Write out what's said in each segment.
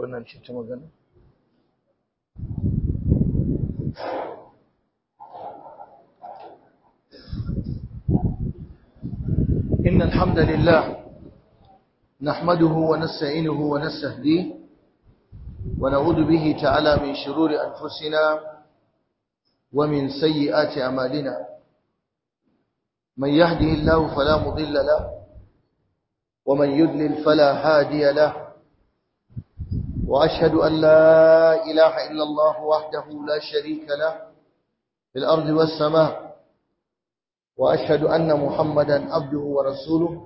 wannan ce ta magana إن الحمد لله نحمده ونستعينه ونستهديه ونعوذ به تعالى من شرور أنفسنا ومن سيئات أعمالنا من يهده الله فلا مضل له ومن يضلل فلا هادي له وأشهد أن لا إله إلا الله وحده لا شريك له في الأرض والسماء وأشهد أن محمدا عبده ورسوله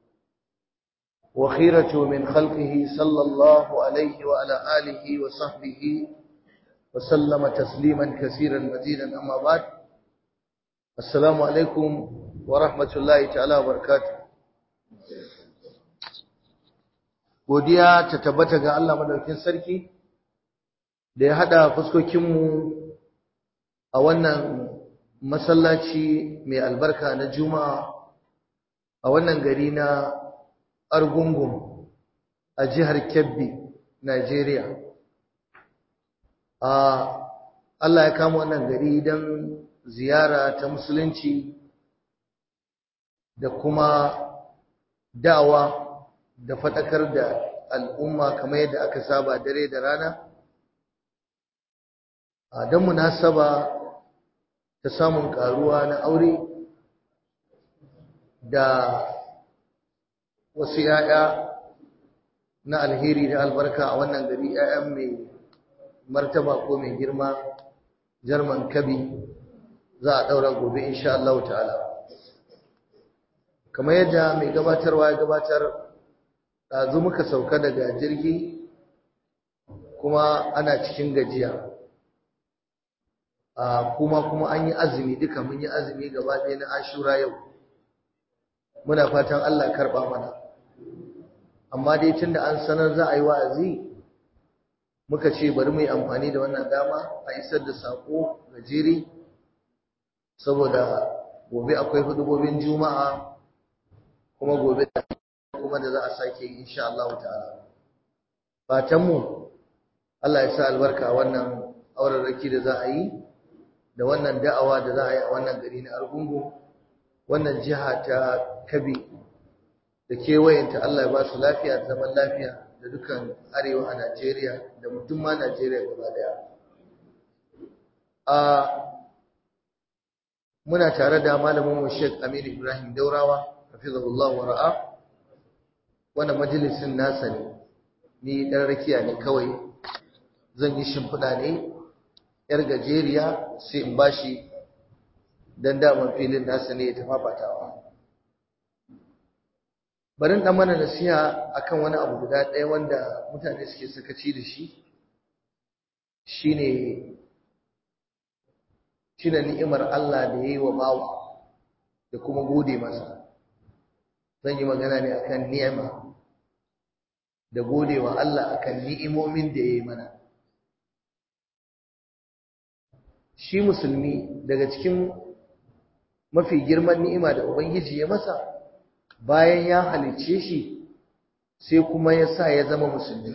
وخيرته من خلقه صلى الله عليه وعلى آله وصحبه وسلم تسليما كثيرا مزيدا أما بعد السلام عليكم ورحمة الله تعالى وبركاته. godiya ta tabbata ga Allah madaukakin sarki da ya hada fuskokinmu a wannan masallaci mai albarka na Juma'a a wannan gari na Argungun a jihar Kebbi, Najeriya. Allah ya kama wannan gari don ziyara ta musulunci da kuma da'awa da faɗakar da al'umma kamar yadda aka saba dare da rana don munasaba ta samun ƙaruwa na aure da wasu ‘ya'ya na alheri da albarka a wannan gari ‘ya'yan mai martaba ko mai girma Jarman Kabi za a ɗaura gobe insha Allah ta'ala. Kamar yadda mai gabatarwa ya gabatar ɗazu muka sauka daga jirgi kuma ana cikin gajiya kuma an yi azumi duka mun yi azumi gaba ɗaya na Ashura yau muna fatan Allah karɓa mana amma dai tunda an sanar za a yi wa'azi muka ce bari mu yi amfani da wannan dama a isar da sako gajeri saboda gobe akwai hudubobin Juma'a kuma gobe kuma da za a sake yi insha Allah ta'ala. Fatanmu Allah ya sa albarka wannan aurarraki da za a yi da wannan da'awa da za a yi a wannan gari na Argungu, wannan jiha ta Kabi da kewayenta Allah ya ba su lafiya da zaman lafiya da dukan arewa a Najeriya da mutum ma Najeriya gaba daya. Muna tare da malamin mu Sheikh Aminu Ibrahim Daurawa hafizahullah wa ra'a. Wannan majalisin nasa ne, ni ɗan rakiya ne kawai zan yi shimfiɗa ne ‘yar gajeriya sai in bashi don daman filin nasa ne ya tafafatawa. Barin ɗan mana nasiha akan wani abu guda ɗaya wanda mutane suke sakaci da shi, shine ni'imar Allah da ya yi wa bawa da kuma gode masa. Zan yi magana ne akan ni'ima da godewa Allah akan ni'imomin da yayi mana. Shi musulmi daga cikin mafi girman ni'ima da Ubangiji ya masa bayan ya halicce shi sai kuma ya sa ya zama musulmi.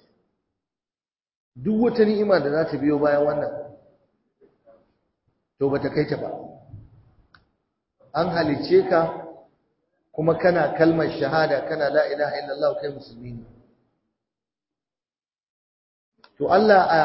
Duk wata ni'ima da za ta biyo bayan wannan to bata kai ta ba. An halicce ka kuma kana kalmar shahada kana la ilaha illallah kai musulmi ne. To Allah a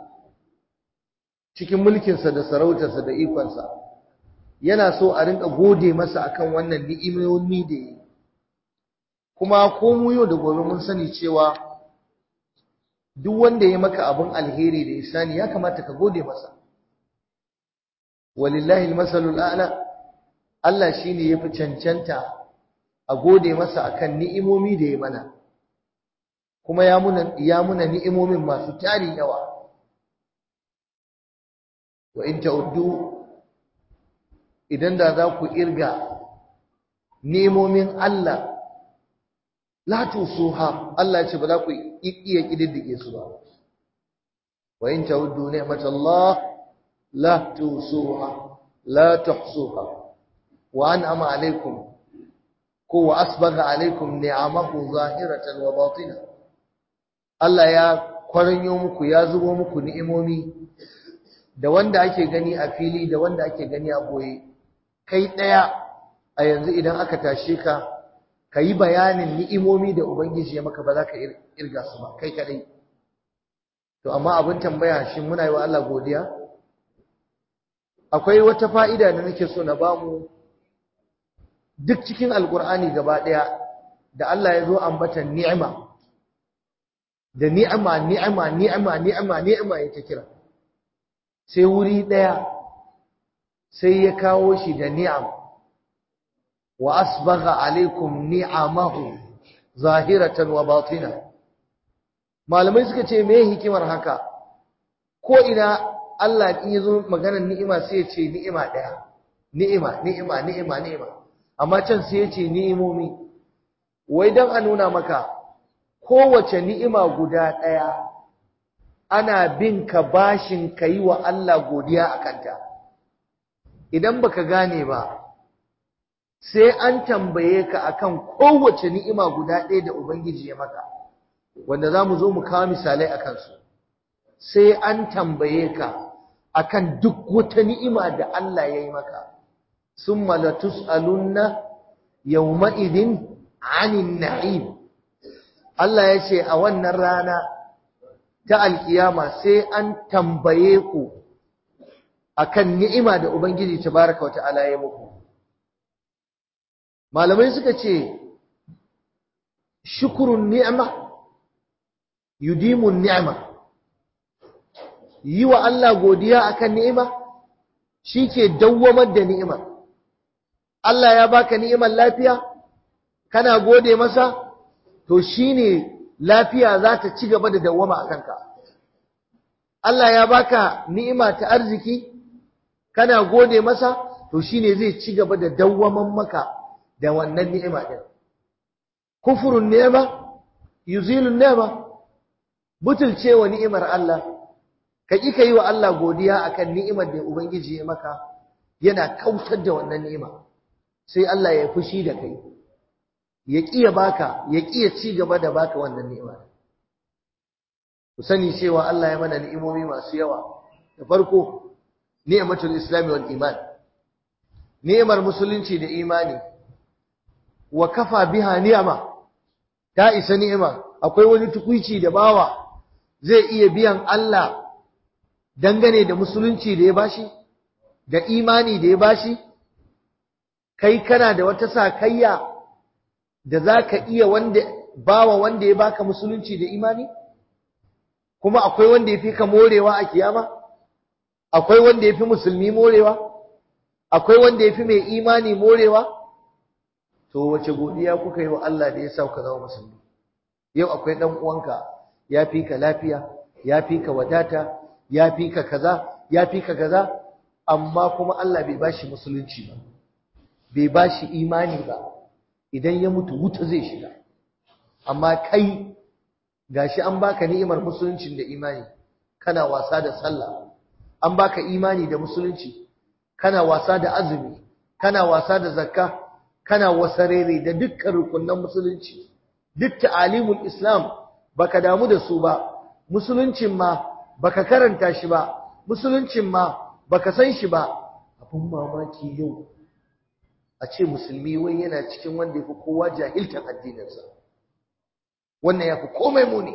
cikin mulkinsa da sarautarsa da ikonsa yana so a rinka gode masa akan wannan ni'imomi da yi. Kuma ko mu yau da gobe mun sani cewa duk wanda ya maka abin alheri da ihsani ya kamata ka gode masa. Walillahi almasalul a'la, Allah shine yafi cancanta a gode masa akan ni'imomi da ya mana. Kuma ya muna ni'imomin masu tari yawa. Wa in ta'uddu, idan da za ku irga ni'imomin Allah la tusuha, Allah ce ba za ku iya kididdige su ba. Wa in ta'uddu ni'matallah la tusuha la tuhsuha wa an'ama alaykum wa asbagha alaykum ni'amahu zahiratan wa batinah. Allah ya kwaranyo muku, ya zubo muku ni'imomi, da wanda ake gani a fili da wanda ake gani a boye. Kai ɗaya a yanzu idan aka tashe ka, ka yi bayanin ni'imomi da Ubangiji ya maka, ba za ka irga su ba, kai kaɗai. To, amma abin tambaya shi muna yi wa Allah godiya? Akwai wata fa'ida da nake so na bamu duk cikin Alƙur'ani gaba ɗaya da Allah ya zo ambatan ni'ima. Da ni'ima ya ta kira. Sai wuri ɗaya sai ya kawo shi da ni'am. Wa asbagha alaikum ni'amahu zahiratan wa batina. Malamai suka ce me hikimar haka? Ko ina Allah in yazo maganar ni'ima sai ya ce ni'ima ɗaya. Ni'ima. Amma can sai ya ce ni'imomi. Wai dan a nuna maka kowace ni'ima guda ɗaya ana bin ka bashin ka yi wa Allah godiya a kanta. Idan baka gane ba, sai an tambaye ka akan kowace ni'ima guda ɗaya da Ubangiji ya maka, wanda za mu zo mu kawo misalai a kansu. Sai an tambaye ka akan duk wata ni'ima da Allah ya yi maka. Summa latus'alunna yawma'idin 'anil na'im. Allah ya ce a wannan rana ta alkiyama sai an tambaye ku akan ni'ima da Ubangiji tabaraka wata'ala ya muku. Malamai suka ce shukrun ni'ma yudimun ni'ma. Yi wa Allah godiya akan ni'ima shike dawwamar da ni'ima. Allah ya baka ni'imar lafiya, kana gode masa, to shine lafiya za ta ci gaba da dawwama a kanka. Allah ya baka ni'ima ta arziki, kana gode masa, to shine zai ci gaba da dawwaman maka da wannan ni'ima din. Kufrun ni'ma yuzilun ni'ma. Butulcewa ni'imar Allah, ka ƙi ka yi wa Allah godiya akan ni'imar da Ubangiji ya maka, yana kautar da wannan ni'ima. Sai Allah ya fushi da kai, ya ƙi ya baka, ya ƙi ya ci gaba da baka wannan ni'ima. Ku sani cewa Allah ya mana ni'imomi masu yawa. Da farko, ni'matul Islam wal iman. Ni'imar musulunci da imani. Wa kafa biha ni'ama. Ta isa ni'ima. Akwai wani tukuici da bawa zai iya biyan Allah dangane da musulunci da ya bashi, da imani da ya bashi. Kai kana da wata sakayya da zaka iya bawa wanda ya baka musulunci da imani? Kuma akwai wanda yafi ka morewa a kiyama? Akwai wanda yafi musulmi morewa? Akwai wanda yafi mai imani morewa? To wace godiya kuka yi wa Allah da ya sa ka zama musulmi? Yau akwai dan uwanka yafi ka lafiya, yafi ka wadata, yafi ka kaza, amma kuma Allah bai bashi musulunci ba. Bai bashi imani ba. Idan ya mutu wuta zai shiga. Amma kai gashi an baka ni'imar musuluncin da imani, kana wasa da sallah. An baka imani da musulunci, kana wasa da azumi, kana wasa da zakka, kana wasarere da dukkan rukunan musulunci. Duk ta'alimul Islam baka damu da su ba. Musuluncin ma baka karanta shi ba. Musuluncin ma baka san shi ba. Abun mamaki yau a ce musulmi wai yana cikin wanda yafi kowa jahiltan addininsa. Wannan yafi komai muni.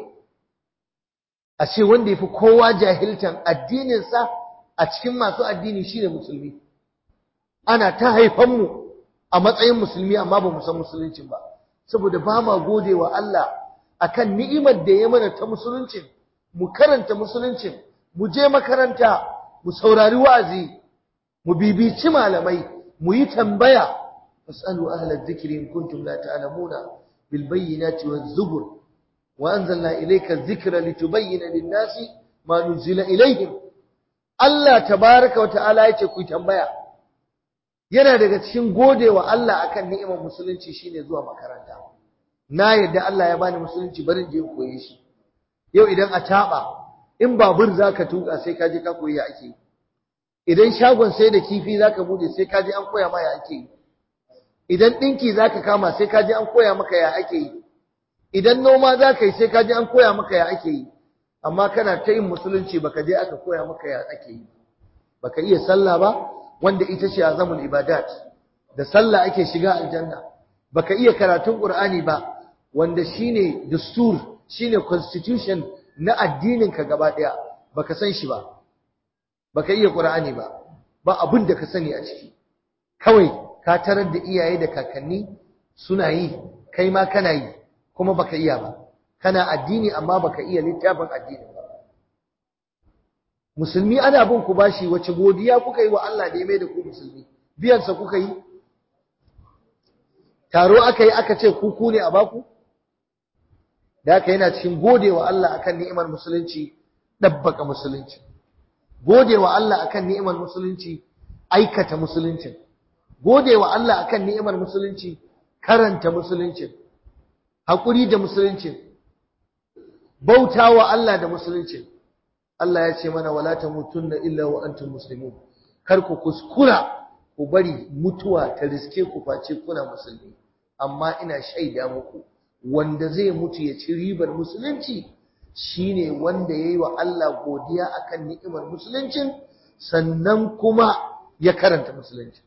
A ce wanda yafi kowa jahiltan addininsa a cikin masu addini shine musulmi. Ana ta haifan mu a matsayin musulmi amma ba mu san musuluncin ba. Saboda ba ma godewa Allah akan ni'imar da ya mana ta musuluncin. Mu karanta musuluncin, mu je makaranta, mu saurari wa'azi, mu bibici malamai, mu yi tambaya. Fasalu ahlal dhikri in kuntum la ta'lamuna bil bayyinati waz zubur wa anzalna ilayka adh-dhikra litubayyana lin-nasi ma nuzila ilayhim. Allah tabaaraka wa ta'ala yace ku tambaya. Yana daga cikin godewa Allah akan ni'imar musulunci shine zuwa makaranta. Na yadda Allah ya bani musulunci barin je koye shi. Yau idan a taba in babur zaka tuka sai ka je ka koyi ake. Idan shagon sai da kifi zaka bude sai ka je an koya ma ya ake. Idan dinki zaka kama sai ka je an koya maka ya ake yi. idan noma za ka yi sai ka je an koya maka ya ake yi, amma kana ta yin musulunci baka je aka koya maka ya ake yi. Baka iya sallah ba, wanda ita ce azamul ibadat, da sallah ake shiga aljanna. Baka iya karatun Qur'ani ba, wanda shine dustur, shine constitution na addinin ka gaba daya, baka san shi ba. Baka iya Qur'ani ba abin da ka sani a ciki. Kawai ka tarar da iyaye da kakanni suna yi, kai ma kana yi, kuma baka iya ba. Kana addini amma baka iya littafin addini ba. Musulmi ana bin ku bashi, wace godiya kuka yi wa Allah da ya mai da ku musulmi? Biyan sa kuka yi? Taro aka yi aka ce ku ne a baku? Da haka yana cikin godewa Allah akan ni'imar musulunci, dabbaka musulunci. Godewa Allah akan ni'imar musulunci, aikata musulunci. Godewa Allah akan ni'imar musulunci, karanta musulunci. Hakuri da musulunci. Bautawa Allah da musulunci. Allah ya ce mana wala tamutunna illa wa antum muslimun. Kar ku kuskura ku bari mutuwa ta riske ku face kuna musulmi. Amma ina shaida muku, wanda zai mutu ya ci ribar musulunci shine wanda yayi wa Allah godiya akan ni'imar musuluncin, sannan kuma ya karanta musulunci.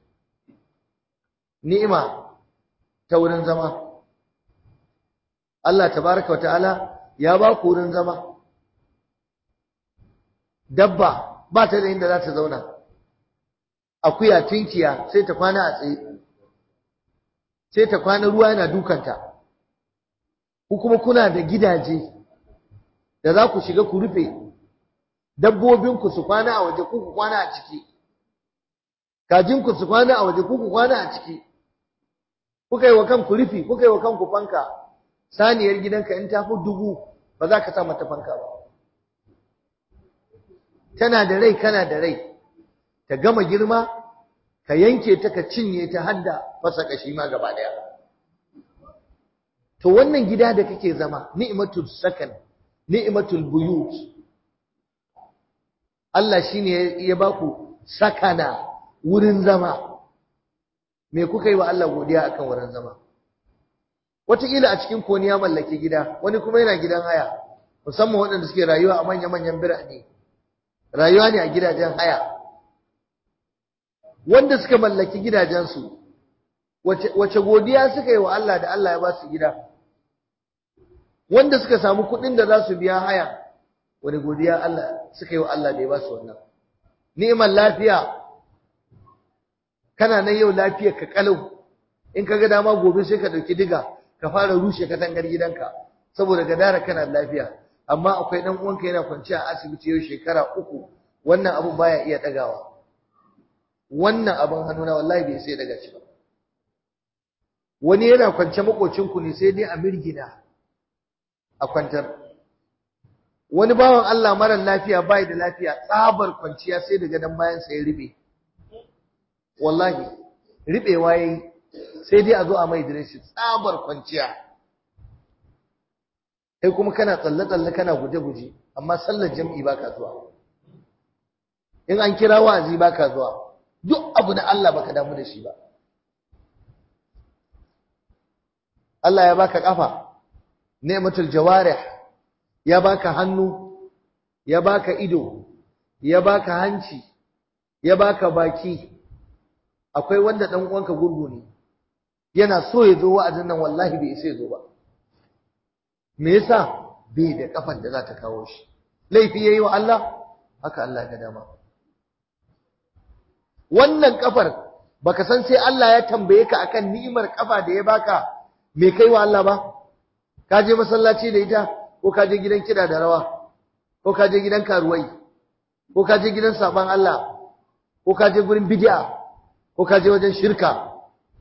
Ni'ima ta wurin zama. Allah tabaraka wataala ya ba ku wurin zama. Dabba ba ta da inda za ta zauna. Akuya, tinkiya sai ta kwana a tsaye, sai ta kwana ruwa yana dukanta. Ku kuma kuna da gidaje da za ku shiga ku rufe, dabbobinku su kwana a waje, ku kwana a ciki, kajinku su kwana a waje, ku kwana a ciki. Kuka yi wa kanku rufi, kuka yi wa kanku fanka. Saniyar gidanka in ta fi 1000 ba za ka sa mata fanka ba. Tana da rai, kana da rai, ta gama girma, ka yanke ta, ka cinye ta hadda fasa kashi ma gaba daya. To wannan gida da kake zama, ni'matul sakan, ni'matul buyut. Allah shine ya baku sakana, wurin zama. Me kuka yi wa Allah godiya akan wurin zama? Wataƙila a cikin ku wani ya mallaki gida, wani kuma yana gidan haya, musamman waɗanda suke rayuwa a manya-manyan birane. Rayuwa ne a gidajen haya. Wanda suka mallaki gidajensu, wace godiya suka yi wa Allah da Allah ya ba su gida? Wanda suka samu kuɗin da za su biya haya, wani godiya Allah suka yi wa Allah da ya ba su wannan? Ni'imar lafiya. Kana nan yau lafiyar ka kalau, in ka ga dama gobe sai ka ɗauki diga ka fara rushe katangar gidanka saboda gadara kana lafiya. Amma akwai dan uwanka yana kwanciya a asibiti yau shekara 3, wannan abun baya iya dagawa. Wannan abun hannuna wallahi bai sai daga shi ba. Wani yana kwance makocin ku ne sai dai a mirgina a kwantar. Wani bawan Allah mara lafiya bai da lafiya, tsabar kwanciya sai daga dan bayan sa ya ribe. Wallahi ribewa yayi, sai dai a zo a mai direshi, tsabar kwanciya. Kai kuma kana tsalle-tsalle kana guje-guje, amma sallar jam'i baka zuwa. In an kira wa'azi baka zuwa. Duk abu na Allah baka damu da shi ba. Allah ya baka kafa, ni'matul jawarih, ya baka hannu, ya baka ido, ya baka hanci, ya baka baki. Akwai wanda dan uwanka gurgu ne, yana so ya zo wa'azin nan wallahi bai sai zo ba. Me yasa? Bai da kafan da za ta kawo shi. Laifi yayi wa Allah? Haka Allah ga dama. Wannan kafar baka san sai Allah ya tambaye ka akan ni'imar kafa da ya baka, me kai wa Allah ba? Ka je masallaci da ita, ko ka je gidan kida da rawa, ko ka je gidan karuwai, ko ka je gidan saban Allah, ko ka je gurin bid'a, ko ka je wajen shirka.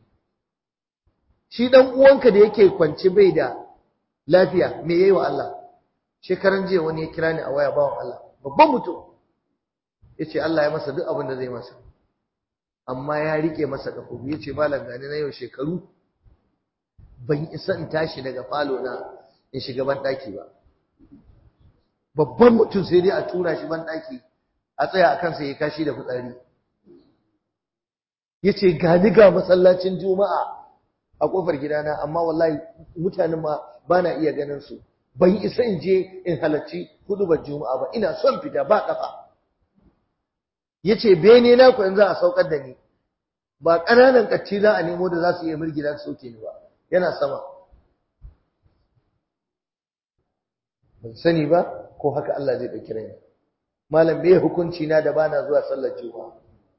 Shi dan uwanka da yake kwance bai da lafiya, me yayi wa Allah? Shekaran jiya wani ya kira ni a waya, bawan Allah, babban mutum, yace Allah ya masa duk abin da zai masa, amma ya rike masa kafofi. Yace malam gani na yau shekaru ban isa in tashi daga falo na in shiga ban daki ba. Babban mutum sai dai a tura shi ban daki a tsaya akan sa ya kashi da fitsari. Yace gani ga masallacin juma'a a kofar gidana amma wallahi mutanen ma bana iya ganin su ban isa in je in halarci hudubar juma'a ba ina son fita ba kafa yace bene na ku in za a saukar da ni ba ƙananan kacci za a nemo da za su iya mirgida su soke ni ba yana sama ban sani ba ko haka Allah zai dauki raina malam bai hukunci na da bana zuwa sallar juma'a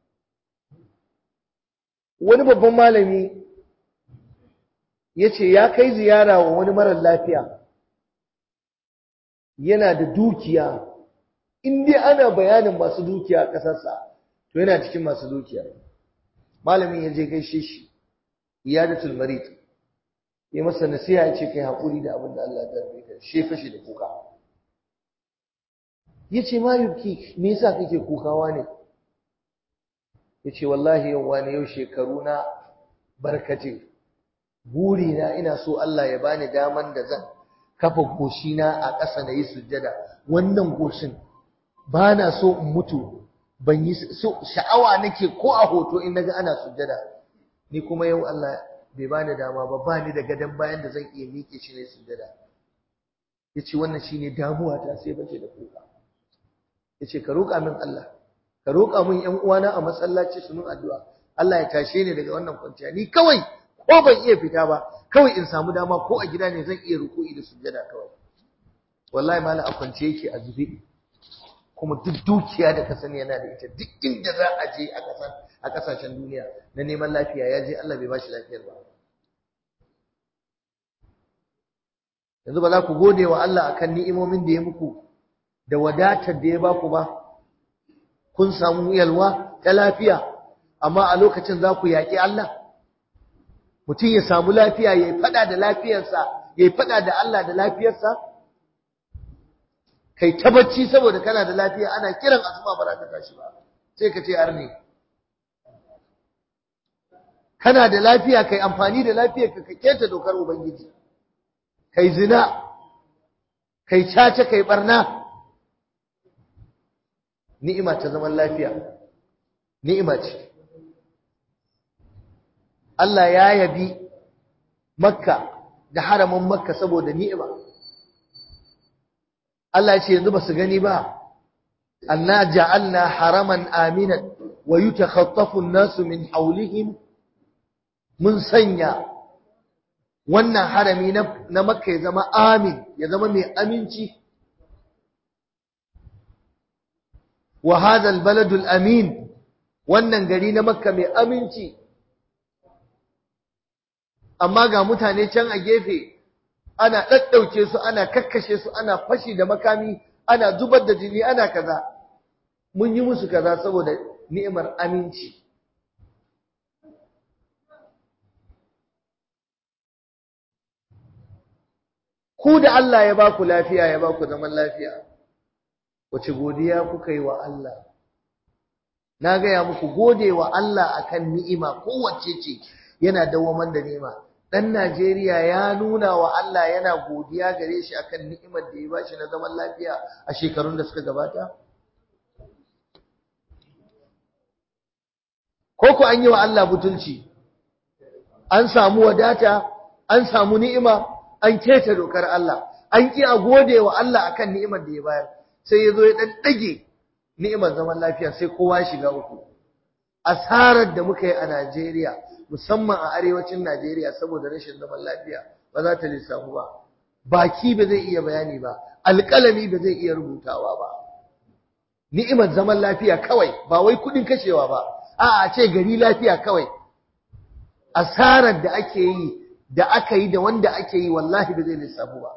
wani babban malami yace ya kai ziyara wa wani marar lafiya yana da dukiya in dai ana bayanin masu dukiya a kasarsa to yana cikin masu dukiya malamin ya je gaishe shi iyadatul marid ya masa nasiha ya ce kai hakuri da abin da Allah ya darbe ka she fashi da kuka yace ma yuki me yasa kake kukawa ne yace wallahi yau wani yau shekaru na barkace buri na ina so Allah ya bani daman da zan kafa goshina a ƙasa na yi sujjada wannan goshin ba na so in mutu ban yi so sha'awa nake ko a hoto in naga ana sujjada ni kuma yau Allah bai bani dama ba bani da gadan bayan da zan iya miƙe shi ne sujjada yace wannan shine damuwa ta sai bace da kuka yace ka roƙa min Allah ka roƙa min ƴan uwana a masallaci su min addu'a Allah ya tashe ni daga wannan kwanciya ni kawai ko ban iya fita ba kawai in samu dama ko a gida ne zan iya ruku'i da sujjada kawai wallahi mallam a kwance yake a zube kuma duk dukiya da ka sani yana da ita duk inda za a je a kasashen duniya na neman lafiya ya je Allah bai ba shi lafiyar ba yanzu ba za ku gode wa Allah akan ni'imomin da ya muku da wadatar da ya ba ku ba kun samu yalwa ta lafiya amma a lokacin za ku yaƙi Allah mutum ya samu lafiya ya yi fada da lafiyarsa ya yi fada da Allah da lafiyarsa kai ta bacci saboda kana da lafiya ana kiran asuba ba za ka tashi ba sai ka ce arne kana da lafiya kai amfani da lafiyar ka keta dokar ubangiji kai zina kai caca kai barna ni'ima ta zaman lafiya ni'ima ce Allah ya yabi Makka da haramin Makka saboda ni'ima Allah ya ce yanzu ba su gani ba anna ja'alna haraman aminan wa yutakhaffafu an-nasu min hawlihim mun sanya wannan harami na Makka ya zama amin ya zama mai aminci wa hadha al-baladu al-amin wannan gari na Makka mai aminci amma ga mutane can a gefe ana daddauke su ana kakkashe su ana fashi da makami ana zubar da jini ana kaza mun yi musu kaza saboda ni'imar aminci ku da Allah ya ba ku lafiya ya ba ku zaman lafiya wace godiya kuka yi wa Allah na gaya muku gode wa Allah akan ni'ima kowace ce yana dawaman da ni'ima dan Najeriya ya nuna wa Allah yana godiya gare shi akan ni'imar da ya bashi na zaman lafiya a shekarun da suka gabata ko an yi wa Allah butulci an samu wadata an samu ni'ima an keta dokar Allah an ki a gode wa Allah akan ni'imar da ya bayar sai yazo ya dan dage ni'imar zaman lafiya sai kowa shiga uku asarar da muka yi a Najeriya musamman a arewacin Najeriya saboda rashin zaman lafiya ba za ta lissafu ba baki ba zai iya bayani ba alƙalami ba zai iya rubutawa ba ni'imar zaman lafiya kawai ba wai kudin kashewa ba a'a ce gari lafiya kawai asarar da ake yi da aka yi da wanda ake yi wallahi ba zai lissafu ba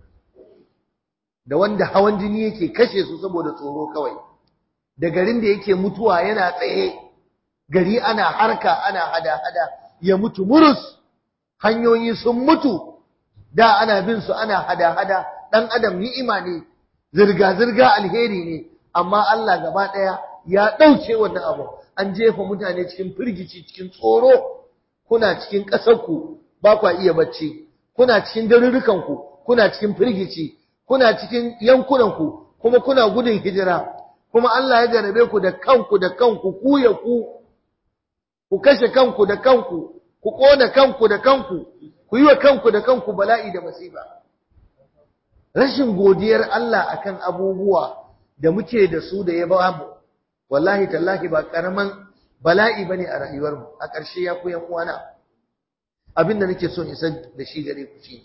da wanda hawan jini yake kashe su saboda tsoro kawai da garin da yake mutuwa yana tsaye gari ana harka ana hada-hada ya mutu murus hanyoyi sun mutu da ana bin su ana hada-hada dan adam ni'ima ne zirga-zirga alheri ne amma Allah gaba daya ya dauke wannan abu an jefa mutane cikin firgici cikin tsoro kuna cikin ƙasarku ba kwa iya bacci kuna cikin garurukanku kuna cikin firgici kuna cikin yankunanku kuma kuna gudun hijira kuma Allah ya jarabe ku da kanku ku ya ku kashe kanku da kanku ku kona kanku da kanku, ku yi wa kanku da kanku bala'i da masifa. Rashin godiyar Allah akan abubuwa da muke da su da ya ba mu, wallahi tallahi ba karaman bala'i bane a rayuwarmu. A ƙarshe ya ku yan uwana, abin da nake so in isar da shi gare ku shi,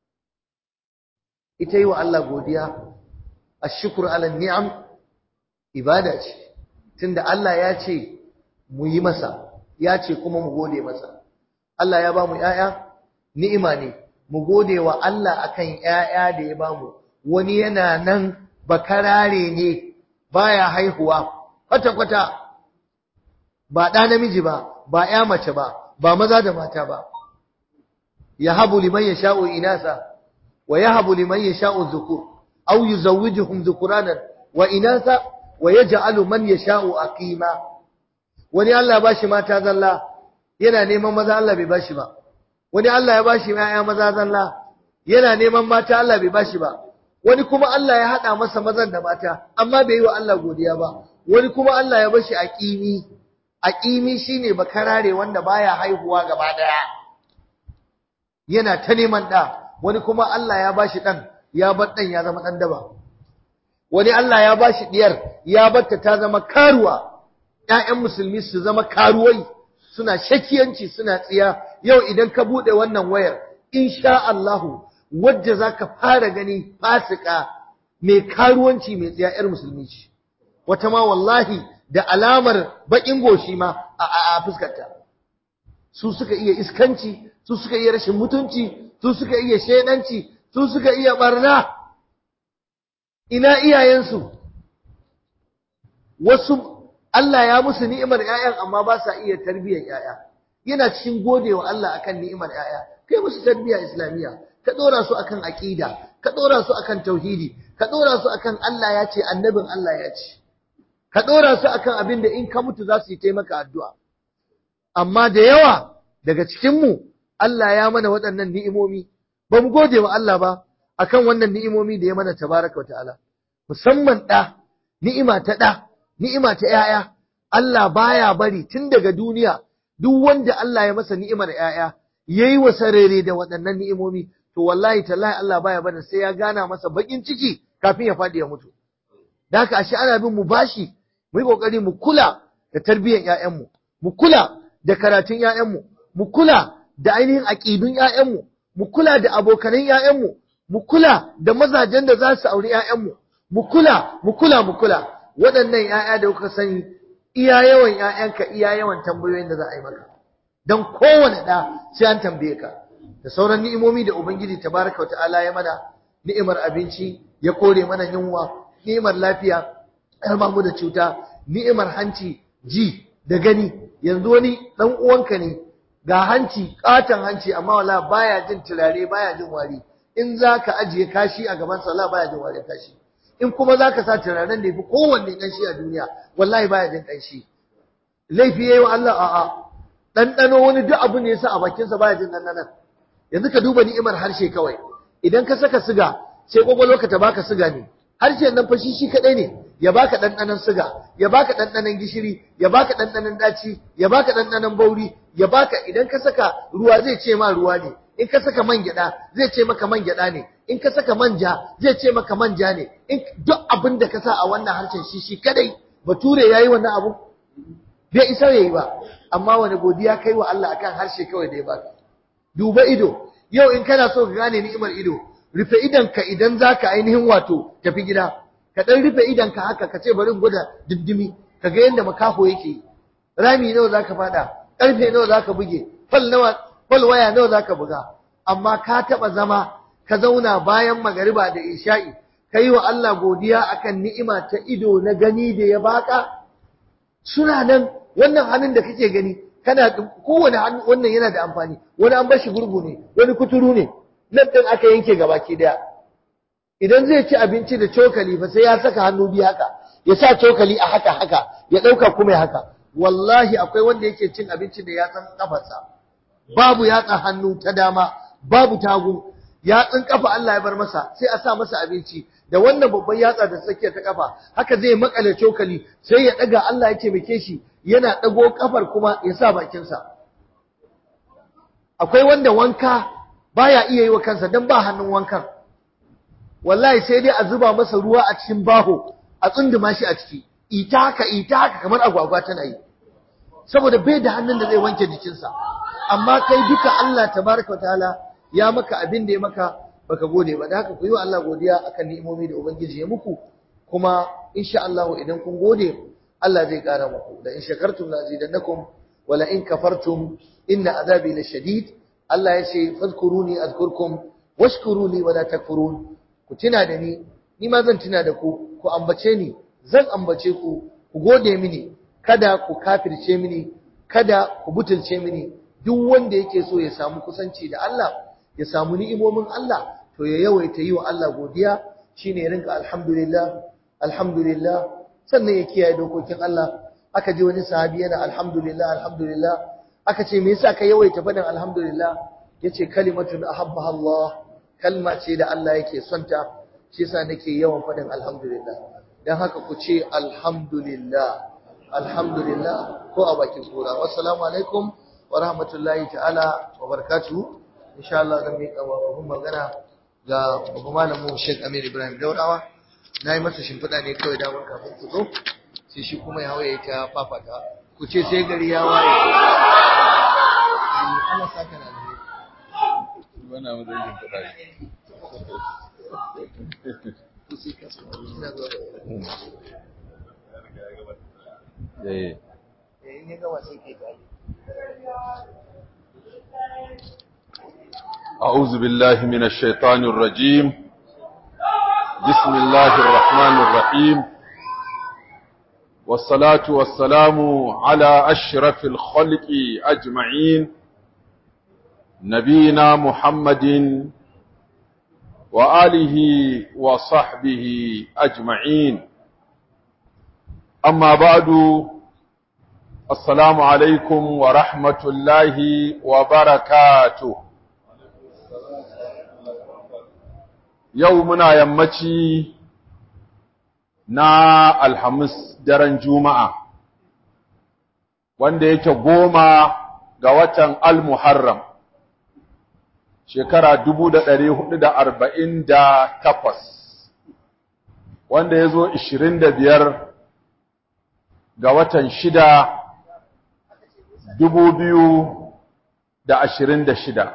ita yi wa Allah godiya, ashkuru ala ni'am ibada ce, tunda Allah ya ce mu yi masa, ya ce kuma mu gode masa. Allah ya ba mu ƴaƴa, ni'ima ne, mu gode wa Allah akan ƴaƴa da ya ba mu. Wani yana nan bakarare ne, baya haihuwa kwata-kwata, ba ɗa namiji ba, ba ƴa mace ba, ba maza da mata ba. yahabu liman yasha'u inasa wa yahabu liman yasha'u dhukur aw yuzawwijuhum dhukuranan wa inasa wa yaj'alu man yasha'u aqima. Wani Allah ya bashi mata zalla, yana neman maza, Allah bai bashi ba. Wani Allah ya bashi ƴaƴa maza zalla, yana neman mata, Allah bai bashi ba. Wani kuma Allah ya hada masa mazan da mata, amma bai yi wa Allah godiya ba. Wani kuma Allah ya bashi aqimi. Aqimi shine bakarare wanda baya haihuwa gaba daya, yana ta neman da. Wani kuma Allah ya bashi dan, ya bar dan ya zama dan daba. Wani Allah ya bashi diyar, ya barta ta zama karuwa. ƴaƴan musulmi su zama karuwai, suna shakiyanci, suna tsiya. Yau idan ka bude wannan wayar, insha Allahu wadda zaka fara gani fasika mai karuwanci mai tsiya ƴar musulmi ce. Wata ma wallahi da alamar bakin goshi ma a fuskarta. Su suka iya iskanci, su suka iya rashin mutunci, su suka iya shedanci, su suka iya barna. Ina iyayensu? Wasu Allah ya musu ni'imar ƴaƴan amma ba sa iya tarbiyyar ƴaƴa. Yana cikin godewa Allah akan ni'imar ƴaƴa. Kai musu tarbiyya islamiyya, ka dora su akan aqida, ka dora su akan tauhidi, ka dora su akan Allah ya ce, annabin Allah ya ce. Ka dora su akan abin da in ka mutu za su yi taimaka addu'a. Amma da yawa daga cikin mu Allah ya mana waɗannan ni'imomi, ba mu gode wa Allah ba akan wannan ni'imomi da ya mana tabaraka wa ta'ala. Musamman ni'ima ta ni'ima ta ‘ya'ya, Allah baya bari tun daga duniya, duk wanda Allah ya masa ni'imar ‘ya'ya, ya yi wa sarere da waɗannan ni'imomi, to wallahi tallahi Allah baya bari sai ya gana masa baƙin ciki kafin ya faɗi ya mutu. Da haka ashe ana bin mu bashi, mu yi ƙoƙari mu kula da tarbiyyar ‘ya'yanmu, mu kula da karatun ‘ya'yanmu, mu kula da ainihin aƙidun ‘ya'yanmu, mu kula da abokanan ‘ya'yanmu, mu kula da mazajen da za su auri ‘ya'yanmu, mu kula. Waɗannan ‘ya'ya da kuka sani, iya yawan ‘ya'yanka, iya yawan tambayoyin da za a yi maka. Don kowane ɗa sai an tambaye ka. Da sauran ni'imomi da Ubangiji tabaraka wa ta'ala ya mana, ni'imar abinci, ya kore mana yunwa, ni'imar lafiya, har mu da cuta, ni'imar hanci, ji da gani. Yanzu wani ɗan uwanka ne, ga hanci, ƙaton hanci, amma wala baya jin turare, baya jin wari. In za ka ajiye kashi a gaban sa, baya jin wari kashi. In kuma za ka sa turaren da ya fi kowanne ƙanshi a duniya, wallahi baya jin ƙanshi. Laifi ya yi wa Allah a'a, ɗanɗano wani duk abu ne ya sa a bakinsa baya jin ɗanɗanon. Yanzu ka duba ni'imar harshe kawai, idan ka saka siga, sai ƙwaƙwalwarka ta baka siga ne. Harshe nan fa shi kaɗai ne, ya baka ɗanɗanon siga, ya baka ɗanɗanon gishiri, ya baka ɗanɗanon ɗaci, ya baka ɗanɗanon bauri, ya baka idan ka saka ruwa zai ce ma ruwa ne. In ka saka man gyada zai ce maka man gyada ne, in ka saka manja zai ce maka manja ne. In duk abin da ka sa a wannan harshen shi kadai, bature yayi wannan abu bai isa yayi ba. Amma wani godiya kai wa Allah akan harshe kawai da ya baka. Duba ido, yau in kana so ka gane ni'imar ido, rufe idanka idan zaka ainihin wato tafi gida, ka dan rufe idanka haka ka ce bari in gwada diddimi, ka ga yanda makafo yake. Rami nawa zaka fada, karfe nawa zaka buge, fal waya nawa zaka buga. Amma ka taba zama ka zauna bayan magariba da isha'i kai wa Allah godiya akan ni'ima ta ido na gani da ya baka? Suna nan, wannan hannun da kake gani, kana kowane hannu wannan yana da amfani. Wani an bashi gurgu ne, wani kuturu ne, nan din aka yanke gabaki daya. Idan zai ci abinci da cokali fa sai ya saka hannu biyu haka, ya sa cokali a haka ya dauka kuma haka. Wallahi akwai wanda yake cin abinci da yatsan kafarsa, babu yatsa hannu ta dama, babu tagu, yatsun kafa Allah ya bar masa, sai a sa masa abinci da wannan babban yatsa da tsakiya ta kafa, haka zai makale cokali, sai ya daga, Allah ya taimake shi, yana dago kafar kuma ya sa bakin sa. akwai wanda wanka baya iya yi wa kansa dan ba hannun wankan, wallahi sai dai a zuba masa ruwa a cikin baho a tsunduma shi a ciki, ita haka kamar agwagwa tana yi, saboda bai da hannun da zai wanke jikinsa. Amma kai duka Allah tabaraka wataala ya maka abin da ya maka, baka gode ba. Da haka ku yi wa Allah godiya akan ni'imomi da ubangiji ya muku, kuma insha Allah idan kun gode Allah zai kara muku. Da in shakartum la azidannakum wa la in kafartum inna azabi lashadid. Allah ya ce fadhkuruni azkurkum washkuru li wa la takfurun. Ku tuna da ni ma zan tuna da ku, ku ambace ni zan ambace ku, ku gode mini, kada ku kafirce mini, kada ku butulce mini. Duk wanda yake so ya samu kusanci da Allah, ya samu ni'imomin Allah, to ya yawaita yi wa Allah godiya, shine rinka alhamdulillah alhamdulillah, sannan ya kiyaye dokokin Allah. Aka ji wani sahabi yana alhamdulillah alhamdulillah, aka ce me yasa ka yawaita faɗin alhamdulillah? Yace kalimatun ahabbaha Allah, kalma ce da Allah yake son ta, shi yasa nake yawan faɗin alhamdulillah. Dan haka ku ce alhamdulillah alhamdulillah ko a bakin kura. Wassalamu alaikum wa rahmatullahi ta'ala wa barakatuhu. Insha Allah zan miƙa wa babban magana ga babban malamin Sheikh Amir Ibrahim Daurawa. Na yi masa shimfiɗa ne kawai damar kafin ku zo, sai shi kuma ya hawa ya ta fafata. Ku ce sai gari ya waye. Allah saka na alheri. Wannan mu zai shimfiɗa ne. Ku sai ka so ina zo. Ne ga wasu ke gani. أعوذ بالله من الشيطان الرجيم. بسم الله الرحمن الرحيم. والصلاة والسلام على أشرف الخلق أجمعين، نبينا محمد وآله وصحبه أجمعين. أما بعد، السلام عليكم ورحمة الله وبركاته. يومنا يمتي نا الحمس daren Juma'a, wanda yake 10 ga watan Al-Muharram, shekara 1448, wanda ya zo 25 ga watan 6, 2026.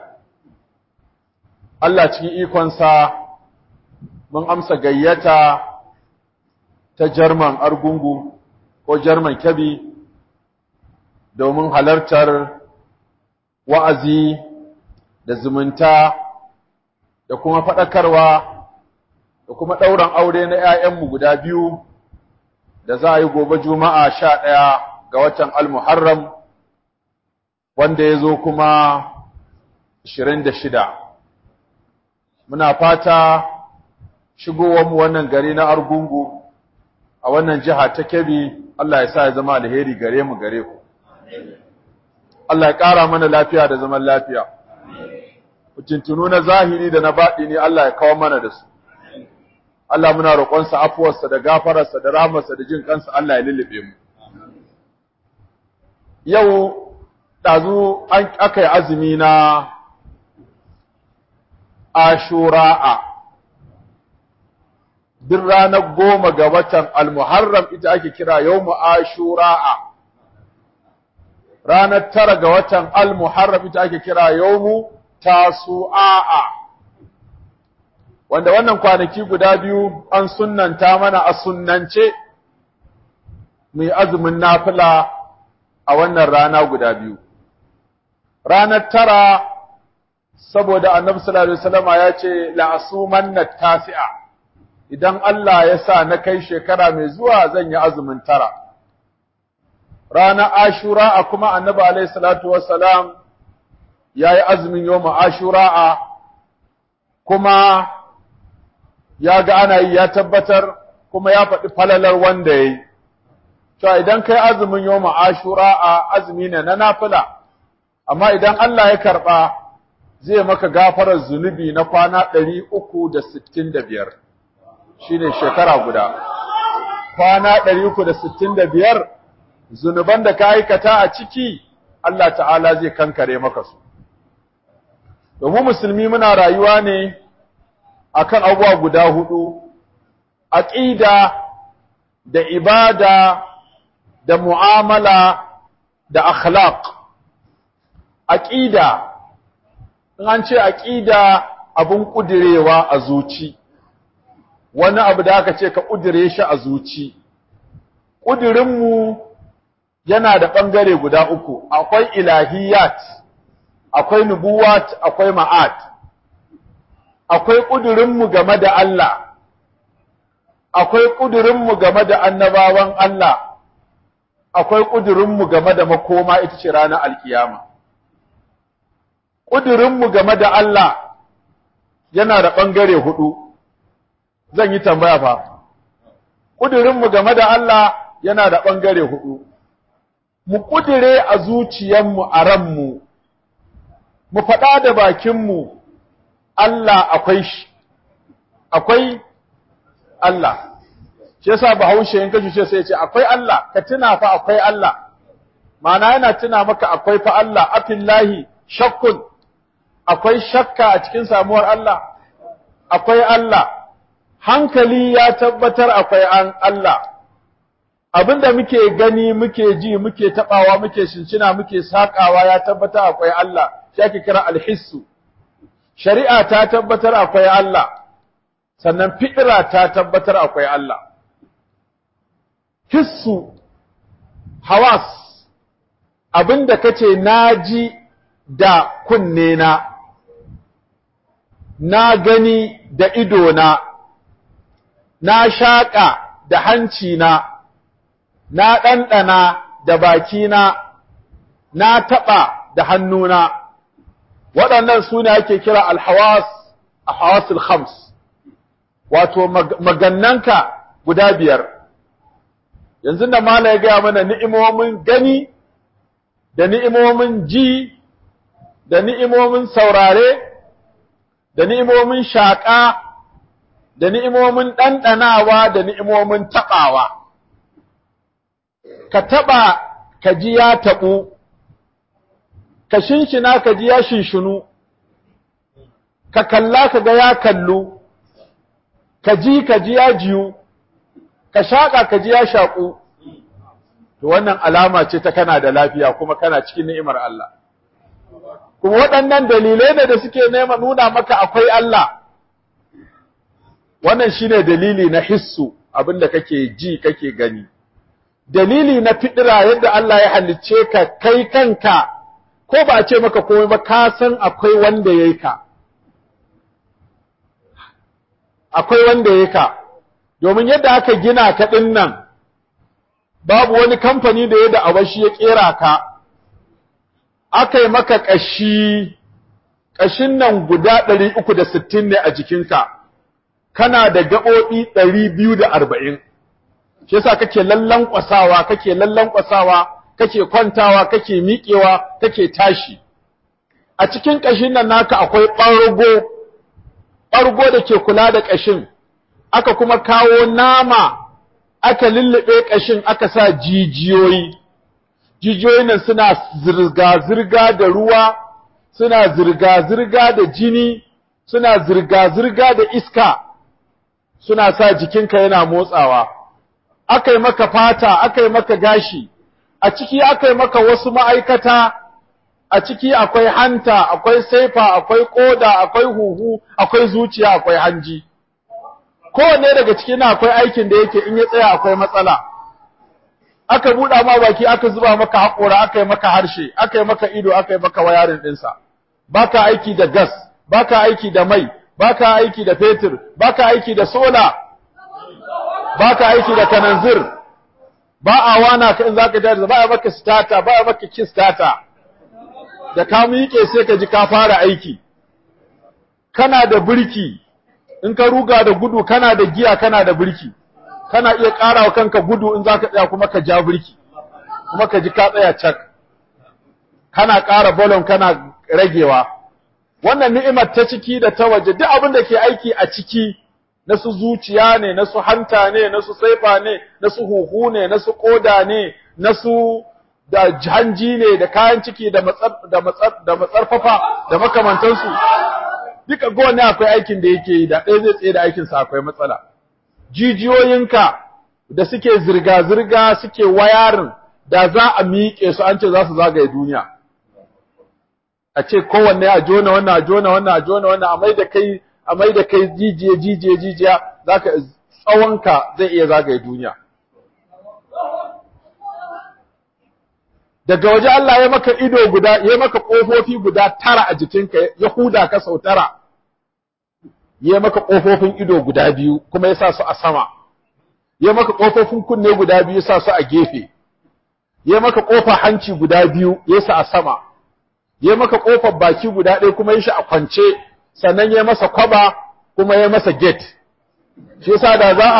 Allah cikin ikonsa mun amsa gayyata ta Jarman Argungu ko Jarman Kebbi domin halartar wa'azi da zumunta da kuma faɗakarwa da kuma ɗauran aure na ‘ya'yanmu guda biyu da za a yi gobe Juma'a 11 ga watan Al-Muharram, wanda ya zo kuma 26. Muna fata shigowarmu wannan gari na Argungu a wannan jiha ta Kebbi, Allah ya sa ya zama alheri gare mu gare ku. Allah ya ƙara mana lafiya da zaman lafiya. Mutuntunu na zahiri da na baɗini Allah ya kawo mana da su. Allah muna roƙonsa afuwarsa da gafararsa da rahmarsa da jin kansa, Allah ya lullube mu. Yau ɗazu aka yi azumi na Ashura'a. Duk ranar 10 ga watan Al-Muharram ita ake kira yawmu Ashura'a. Ranar 9 ga watan Al-Muharram ita ake kira yawmu Tasu'a. Wanda wannan kwanaki guda biyu an sunnanta mana a sunnance mu yi azumin nafila a wannan rana guda biyu. Ranar 9 saboda Annabi sallallahu alaihi wasallam ya ce la'asumanna tasi'a. Idan Allah ya sa na kai shekara mai zuwa zan yi azumin 9. Ranar Ashura kuma Annabi alaihi salatu wassalam yayi azumin yawm Ashura, kuma ya ga ana yi ya tabbatar, kuma ya faɗi falalar wanda yayi. To idan kai azumin yawm Ashura azumi ne na nafila, amma idan Allah ya karba zai maka gafarar zunubi na kwana 365. Shine shekara guda. Kwana 365 zunuban da ka aikata a ciki Allah ta'ala zai kankare maka su. domin musulmi muna rayuwa ne akan abubuwa guda hudu: aqida da ibada da mu'amala da akhlaq. Aqida, in an ce aqida, abun kudirewa a zuci, wani abu da aka ce ka kudire shi a zuci. Kudirinmu yana da ɓangare guda uku: akwai ilahiyat, akwai nubuwat, akwai ma'ad. Akwai ƙudurinmu game da Allah, akwai ƙudurinmu game da annabawan Allah, akwai ƙudurinmu game da makoma ita ce ranar alkiyama. Ƙudurinmu game da Allah yana da ɓangare hudu. Zan yi tambaya fa. Ƙudurinmu game da Allah yana da ɓangare hudu. Mu ƙudire a zuciyarmu, a ranmu, mu faɗa da bakinmu, Allah akwai shi, akwai Allah. Shi yasa Bahaushe in kashi sai ya ce akwai Allah, ka tuna fa akwai Allah. Ma'ana yana tuna maka akwai fa Allah, afillahi shakkun, akwai shakka a cikin samuwar Allah, akwai Allah. Hankali ya tabbatar akwai Allah. Abinda muke gani, muke ji, muke tabawa, muke shincina, muke sakawa ya tabbatar akwai Allah. Shi ake kira alhissu. Shari'a ta tabbatar akwai Allah, sannan fi'ira ta tabbatar akwai Allah. Hissu, hawas, abinda kace naji da kunne na gani da idona, na shaƙa da hancina, na ɗanɗana da bakina, na taɓa da hannuna. Waɗannan su ne ake kira alhawas, a hawasul khams, wato magannanka guda biyar. Yanzu da mala ya gaya mana ni'imomin gani, da ni'imomin ji, da ni'imomin saurare, da ni'imomin shaƙa, da ni'imomin ɗanɗanawa, da ni'imomin taɓawa. Ka taɓa ka ji ya taɓu, ka shinshina ka ji ya shinshinu, ka kalla ka ga ya kallu, ka ji ya jiyu, ka shaƙa ka ji ya shaƙu. To wannan alama ce ta kana da lafiya kuma kana cikin ni'imar Allah. Kuma waɗannan dalilai ne da suke nuna maka akwai Allah. Wannan shine dalili na hissu, abinda kake ji kake gani. Dalili na fidira, yadda Allah ya halicce ka kai kanka, ko ba a ce maka komai ba, ka san akwai wanda yayi ka. Akwai wanda yayi ka. Domin yadda aka gina ka din nan, babu wani kamfani da ya da'awa shi ya kera ka. Aka yi maka ƙashi, ƙashin nan guda 360 ne a jikinka, kana da gaɓoɓi 240. Shi yasa kake lallanƙwasawa, kake kwantawa, kake miƙewa, kake tashi. A cikin ƙashin nan naka akwai ɓargo da ke kula da ƙashin. Aka kuma kawo nama, aka lullube ƙashin, aka sa jijiyoyi. Jijiyoyin nan suna zirga-zirga da ruwa, suna zirga-zirga da jini, suna zirga-zirga da iska, suna sa jikinka yana motsawa. Aka yi maka fata, aka yi maka gashi, a ciki aka yi maka wasu ma'aikata, a ciki akwai hanta, akwai saifa, akwai ƙoda, akwai huhu, akwai zuciya, akwai hanji. Kowanne daga cikin akwai aikin da yake in ya tsaya akwai matsala. Aka buɗa ma baki, aka zuba maka haƙora, aka yi maka harshe, aka yi maka ido, aka yi maka wayarin ɗinsa. Baka aiki da gas, baka aiki da mai, baka aiki da fetur, baka aiki da sola, baka aiki da kananzir, ba a wana ka in zaka tashi, ba a maka starter, ba a maka kick starter. Da ka miƙe sai ka ji ka fara aiki. Kana da birki, in ka ruga da gudu kana da giya, kana da birki. Kana iya ƙara wa kanka gudu in zaka tsaya kuma ka ja birki, kuma ka ji ka tsaya cak. Kana ƙara bolon kana ragewa. Wannan ni'imar ta ciki da ta waje, duk abin da ke aiki a ciki, na su zuciya ne, na su hanta ne, na su saifa ne, na su huhu ne, na su ƙoda ne, na su da hanji ne da kayan ciki da matsarfafa da makamantansu duka kowanne akwai aikin da yake yi, da ɗaya zai tsaye da aikinsa akwai matsala. Jijiyoyinka da suke zirga-zirga suke wayarin da za a miƙe su an ce za su zagaye duniya, a ce kowanne a jona wannan a jona wannan a jona wannan a mai da kai jijiya zaka tsawonka zai iya zagaye duniya. Daga waje Allah ya maka ido guda, ya maka ƙofofi guda 9 a jikinka, ya huda ka sau 9, ya maka ƙofofin ido guda 2 kuma ya sa su a sama, ya maka ƙofofin kunne guda 2 ya sa su a gefe, ya maka ƙofar hanci guda 2 ya sa a sama, ya maka ƙofar baki guda 1 kuma ya shi a kwance, sannan ya masa kwaba kuma ya masa gate. Shi yasa da za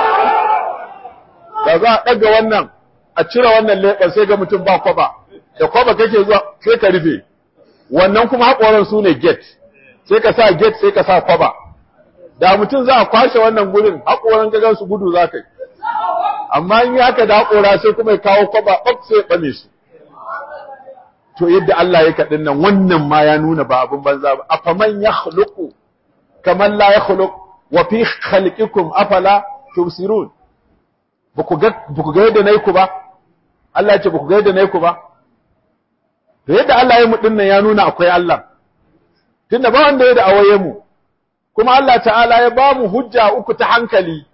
a ɗaga wannan a cire wannan leɓar sai ga mutum ba kwaba, da kwaba kake zuwa sai ka rufe, wannan kuma haƙoran su ne gate, sai ka sa gate sai ka sa kwaba. Da mutum za a kwashe wannan gurin haƙoran gagan su gudu za ka yi, amma in yi haka da haƙora sai kuma ya kawo kwaba ɓak sai ya ɓame su. To yadda Allah ya kaɗin nan wannan ma ya nuna ba abin banza ba. Afaman ya khuluqu kaman la ya khuluq wa fi khalqikum afala tubsirun. Ba ku ga yadda nayi ku ba? Allah ya ce ba ku ga yadda nayi ku ba? To yadda Allah ya mu din nan ya nuna akwai Allah. Tunda ba wanda ya da awaye mu. Kuma Allah ta'ala ya ba mu hujja uku ta hankali.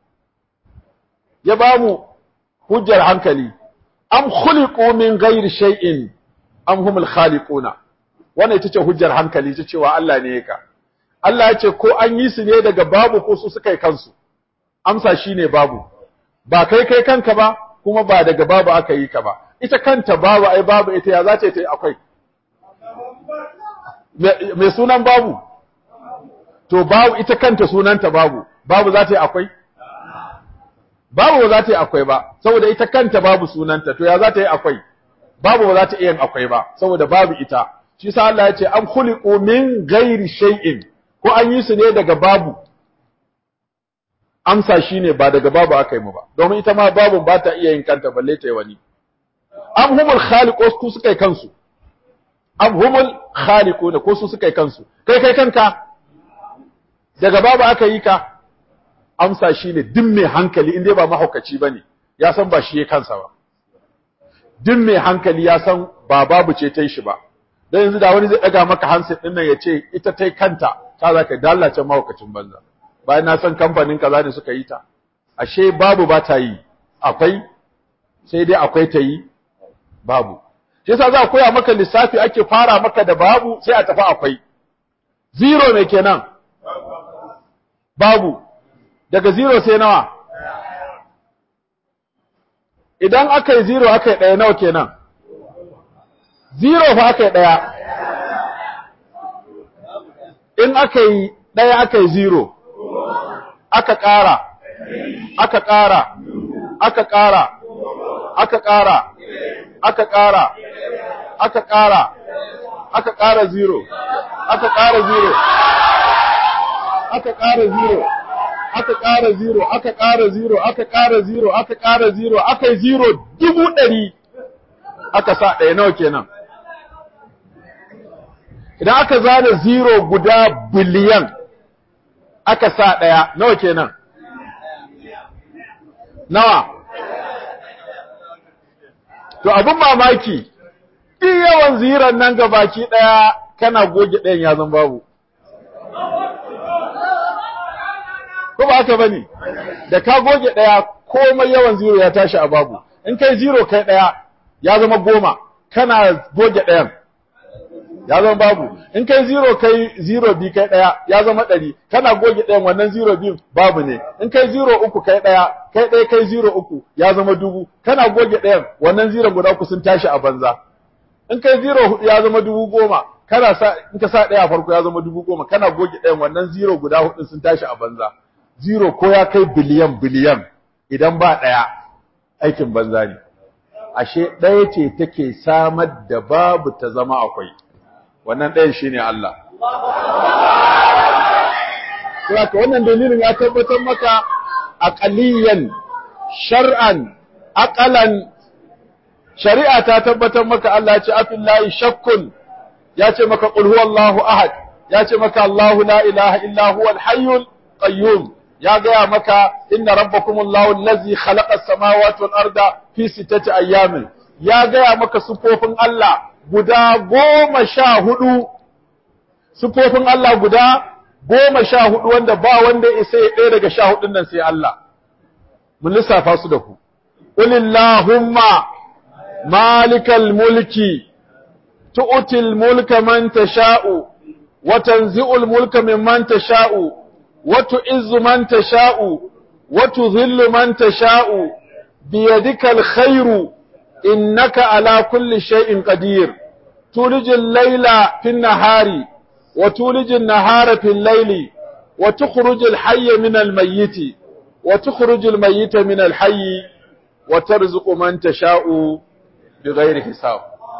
Ya ba mu hujjar hankali. Am khuliqu min ghairi shay'in am humul khaliquna. Wannan ita ce hujjar hankali ta cewa Allah ne yake. Allah ya ce ko an yi su ne daga babu ko su suka yi kansu. Amsa shine babu. Ba kai kanka ba kuma ba daga babu aka yi ka ba. Ita kanta babu ai babu ita ya zace ta yi akwai. Me sunan babu? To babu ita kanta sunanta babu. Babu za ta yi akwai? Babu ba za ta yi akwai ba, saboda ita kanta babu sunanta, to ya za ta yi akwai? Babu ba za ta iya yin akwai ba, saboda babu ita. Shi sa Allah ya ce an khuliqu min ghairi shay'in, ko an yi su ne daga babu. Amsa shine ba daga babu aka yi mu ba, domin ita ma babun ba ta iya yin kanta balle ta yi wani. Am humul khaliqus ku suka yi kansu. Am humul khaliquna ko su suka yi kansu. Kai kanka daga babu aka yi ka. Amsa shine duk mai hankali inda ba mahaukaci bane, ya san ba shi ya kansa ba. Duk mai hankali ya san ba babu ce ta yi shi ba. Dan yanzu da wani zai daga maka handset din nan ya ce ita tai kanta, ta zaka dallace mahaukacin banza. Bayan na san kamfanin kaza ne suka yi ta. Ashe babu ba ta yi, akwai sai dai akwai ta yi babu. Shi yasa za a koya maka lissafi ake fara maka da babu sai a tafi akwai. Zero ne kenan. Babu. Daga zero sai nawa? Idan aka yi zero aka yi ɗaya nawa kenan? Zero fa aka yi ɗaya. In aka yi ɗaya aka yi zero, aka ƙara, aka ƙara, aka ƙara, aka ƙara, aka ƙara, aka ƙara, aka ƙara zero, aka ƙara zero, aka ƙara zero. Aka ƙara zero, aka ƙara zero, aka ƙara zero, aka ƙara zero, aka yi zero 100,000 aka sa ɗaya nawa kenan. Idan aka zana zero guda biliyan aka sa ɗaya nawa kenan? Nawa? To abin mamaki, ɗin yawan ziran nan gabaki ɗaya kana goge ɗayan ya zan babu. Ko ba haka bane, da ka goge ɗaya komai yawan zero ya tashi a babu. In kai zero kai ɗaya ya zama 10, kana goge ɗayan ya zama babu. In kai zero kai zero bi kai ɗaya ya zama 100, kana goge ɗayan wannan zero bi babu ne. In kai zero 3 kai ɗaya kai zero 3 ya zama 1000, kana goge ɗayan wannan zero guda 3 sun tashi a banza. In kai zero 4 ya zama 10,000, kana sa in ka sa ɗaya farko ya zama 10,000, kana goge ɗayan wannan zero guda 4 sun tashi a banza. Zero ko ya kai biliyan idan ba ɗaya aikin banza ne. Ashe ɗaya ce take samar da babu ta zama akwai. Wannan ɗayan shine Allah. Saboda wannan dalilin ya tabbatar maka aqaliyan, shar'an, aqalan shari'a ta tabbatar maka Allah ya ce afillahi shakkun, ya ce maka qul huwallahu ahad, ya ce maka Allahu la ilaha illa huwal hayyul qayyum, ya gaya maka inna rabbakumullahu allazi khalaqas samawati wal arda fi sittati ayyamin, ya gaya maka sifofin Allah guda 14, sifofin Allah guda 14 wanda ba wanda isa ya ɗaya daga 14 nan sai Allah. Mun lissafa su da ku. Qulillahumma malikal mulki tu'til mulka man tasha'u wa tanzi'ul mulka mimman tasha'u wa tu'izzu man tasha'u wa tudhillu man tasha'u biyadikal khairu innaka ala kulli shay'in qadir tulijul layla fin nahari wa tulijul nahara fil layli wa tukhrijul hayya minal mayyiti wa tukhrijul mayyita minal hayyi wa tarzuqu man tasha'u bighairi hisab.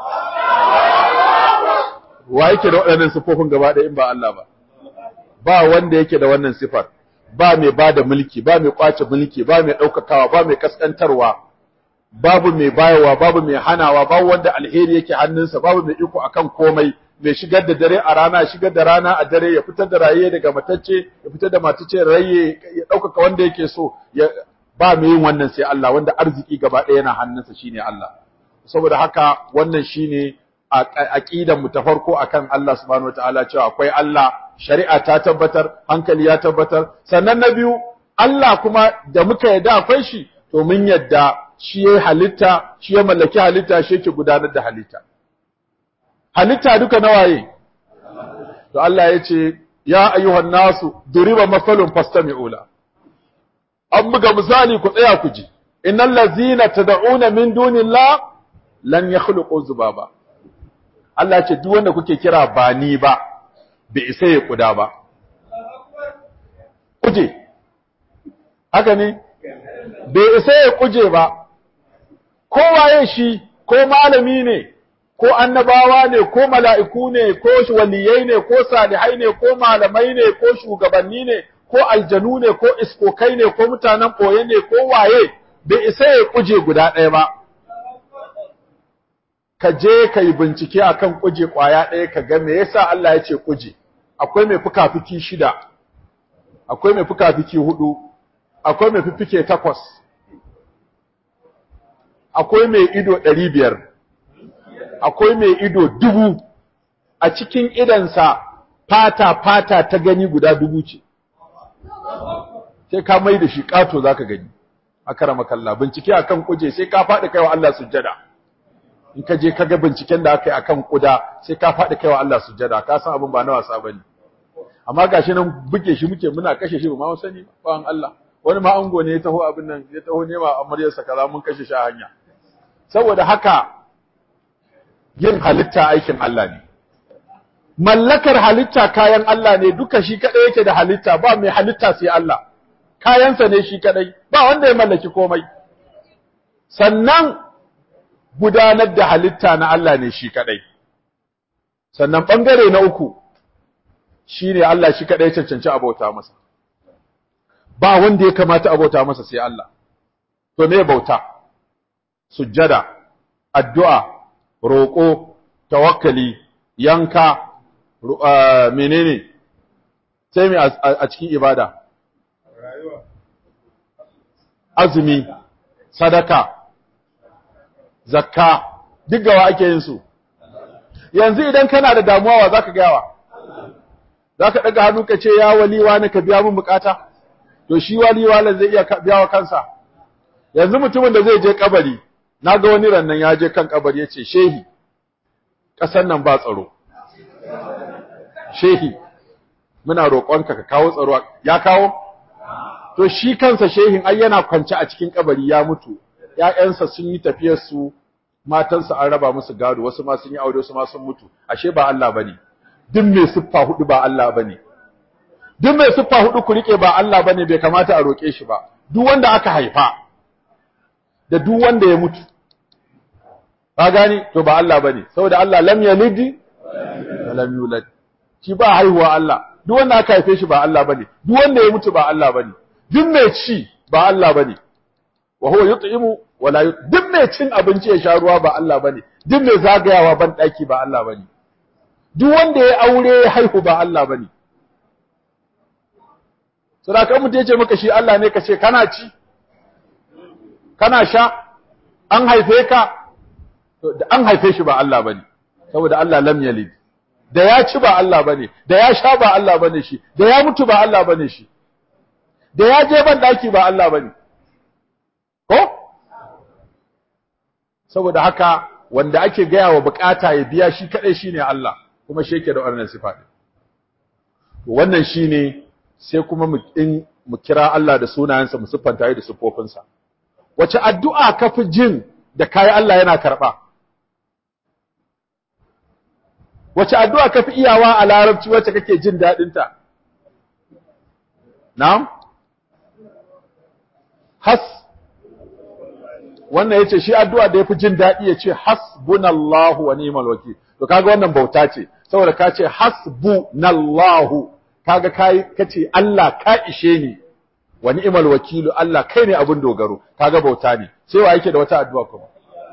Wa yake da waɗannan sifofin gaba ɗaya in ba Allah ba? Ba wanda yake da wannan sifar, ba mai bada mulki, ba mai kwace mulki, ba mai ɗaukakawa, ba mai kaskantarwa, babu mai bayarwa, babu mai hanawa, babu wanda alheri yake hannunsa, babu mai iko akan komai, mai shigar da dare a rana, shigar da rana a dare, ya fitar da raye daga matacce, ya fitar da matacce raye, ya ɗaukaka wanda yake so, ba mai yin wannan sai Allah, wanda arziki gaba ɗaya yana hannunsa shine Allah. Saboda haka wannan shine aqidar mu ta farko akan Allah subhanahu wataala, cewa akwai Allah, shari'a ta tabbatar, hankali ya tabbatar. Sannan na biyu, Allah kuma da muka yadda akwai shi, to mun yadda shi ya halitta, shi ya mallaki halitta, shi yake gudanar da halitta. Halitta duka nawaye? To Allah ya ce, ya ayyuhan nasu duriba masalun fastami'u la. An buga misali ku tsaya ku ji. Innal ladzina tad'una min dunillah lan yakhluqu zubaba. Allah ce duk wanda kuke kira ba ni ba, bai isa ya kuda ba. Kuje. Haka ne? Bai isa ya kuje ba. Kowaye shi, ko malami ne, ko annabawa ne, ko mala'iku ne, ko waliyai ne, ko salihai ne, ko malamai ne, ko shugabanni ne, ko aljanu ne, ko iskokai ne, ko mutanen ɓoye ne, ko waye, bai isa ya kuje guda ɗaya ba. Ka je ka yi bincike akan kuje ƙwaya ɗaya ka ga me yasa Allah ya ce kuje. Akwai mai fuka-fiki 6, akwai mai fuka-fiki 4, akwai mai fifike 8, akwai mai ido 500, akwai mai ido 1000, a cikin idansa fata ta gani guda 1000 ce. Sai ka mai da shi ƙato za ka gani, a karamakalla, bincike akan kuje sai ka faɗi kaiwa Allah sujjada. In ka je ka ga binciken da aka yi akan kuda sai ka faɗi kaiwa Allah sujjada, ka san abin ba na wasa bane. Amma gashi nan buge shi muke muna kashe shi ba ma sani ba Allah. Wani ma ango ne ya taho abin nan, ya taho nema amaryarsa kaza mun kashe shi a hanya. Saboda haka yin halitta aikin Allah ne. Mallakar halitta kayan Allah ne, duka shi kadai yake da halitta, ba mai halitta sai Allah. Kayansa ne shi kadai, ba wanda ya mallaki komai. Sannan gudanar da halitta na Allah ne shi kadai. Sannan bangare na uku shine Allah shi kadai cancanci abauta masa. Ba wanda ya kamata abauta masa sai Allah. To me bauta? Sujjada, addu'a, roƙo, tawakkali, yanka, menene? Sai me a cikin ibada? Azumi, sadaka, zakka, duk gawa ake yin su. Yanzu idan kana da damuwa wa zaka gayawa? Zaka daga hannu ka ce ya waliwa ne ka biya mun bukata? To shi waliwa la zai iya biya wa kansa. Yanzu mutumin da zai je kabari, naga wani rannan ya je kan kabari yace shehi, kasan nan ba tsaro. Shehi, muna roƙonka ka kawo tsaro. Ya kawo? To shi kansa shehin ai yana kwance a cikin kabari ya mutu. ‘Ya'yansa sun yi tafiyarsu, matansa an raba musu gado, wasu ma sun yi aure, wasu ma sun mutu, ashe ba Allah ba ne, duk mai siffa hudu ba Allah ba ne, duk mai siffa hudu ku riƙe ba Allah ba ne, bai kamata a roƙe shi ba, duk wanda aka haifa, da duk wanda ya mutu, ba gani, to ba Allah ba ne, saboda Allah lam yalid lam yulad, shi ba haihuwa Allah, duk wanda aka haife shi ba Allah ba ne, duk wanda ya mutu ba Allah ba ne, duk mai ci ba Allah ba ne. Wa huwa yut'imu wala duk mai cin abinci ya sha ruwa ba Allah bane, duk mai zagayawa ban daki ba Allah bane, duk wanda ya aure ya haihu ba Allah bane. Saboda kan mutum ya ce maka shi Allah ne, ka ce kana ci kana sha, an haife ka, to da an haife shi ba Allah bane, saboda Allah lam yalid. Da ya ci ba Allah bane, da ya sha ba Allah bane shi, da ya mutu ba Allah bane shi, da ya je ban daki ba Allah bane. Ko? Saboda haka wanda ake gaya wa bukata ya biya shi kadai shine Allah, kuma shi yake da wannan sifa din. Wannan shine sai kuma mu kira Allah da sunayensa mu siffanta da sifofinsa. Wace addu'a kafi jin da kai Allah yana karba? Wace addu'a kafi iyawa a larabci wacce kake jin dadin ta? Na'am? Wannan yace shi addu'a da yafi jin dadi yace hasbunallahu wa ni'mal wakeel. To kaga wannan bauta ce, saboda ka ce hasbunallahu, kaga kace Allah ka ishe ni, wa ni'mal wakeel, Allah kai ne abin dogaro, kaga bauta ne. Sai wa yake da wata addu'a kuma?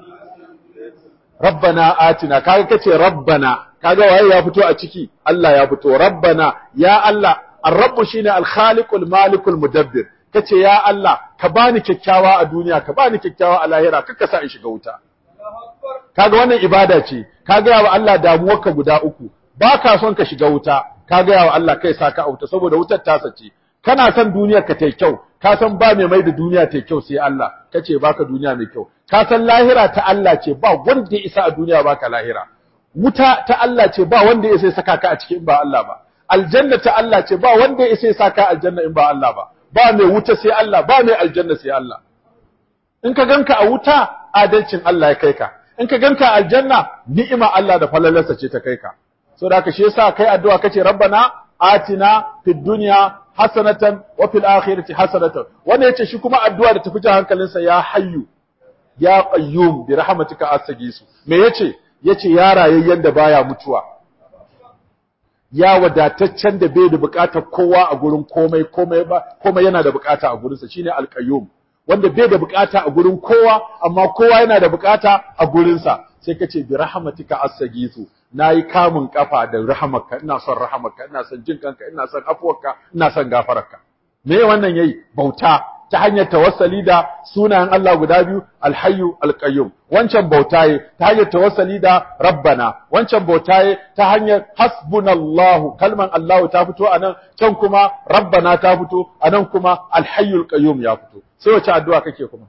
Rabbana atina, kaga kace rabbana, kaga waye ya fito a ciki? Allah ya fito. Rabbana, ya Allah, ar-rabb shine al-khaliqul malikul mudabbir. Kace ya Allah, ka bani kyakkyawa a duniya, ka bani kyakkyawa a lahira, kaka sa in shiga wuta. Kaga wannan ibada ce, kaga yawa Allah damuwarka guda uku, baka son ka shiga wuta, kaga yawa Allah kai saka a wuta saboda wutar ta sace. Kana son duniyar ka tai kyau, ka san ba mai da duniya tai kyau sai Allah, kace baka duniya mai kyau. Ka san lahira ta Allah ce, ba wanda ya isa a duniya baka lahira. Wuta ta Allah ce, ba wanda ya isa saka ka a cikin in ba Allah ba. Aljanna ta Allah ce, ba wanda ya isa saka aljanna in ba Allah ba. Ba mai wuta sai Allah, ba mai aljanna sai Allah. In ka ganka a wuta, adalcin Allah ya kai ka. In ka ganka a aljanna, ni'ima Allah da falalarsa ce ta kai ka. Saboda haka shi yasa kai addu'a kace Rabbana atina fid dunya hasanatan wa fil akhirati hasanatan. Wanda yace shi kuma addu'a da tafi jan hankalinsa ya hayyu ya qayyum bi rahmatika astaghithu. Me yace? Yace ya rayayyen da baya mutuwa. Ya wadataccen da bai da bukatar kowa a gurin komai yana da bukata a gurinsa, shine al-qayyum. Wanda bai da bukata a gurin kowa amma kowa yana da bukata a gurinsa. Sai kace bi rahmatika astaghithu, nayi kamun kafa da rahamarka, ina son rahamarka, ina son jin kanka, ina son afuwarka, ina son gafararka. Me wannan yayi? Bauta ta hanyar tawassali da sunayen Allah guda biyu, al-hayyu al-qayyum. Wancan bauta ye ta hanyar tawassali da rabbana, wancan bauta ye ta hanyar hasbunallahu, kalman Allah ta fito anan, can kuma rabbana ta fito, anan kuma al-hayyu al-qayyum ya fito. Sai wace addu'a kake kuma?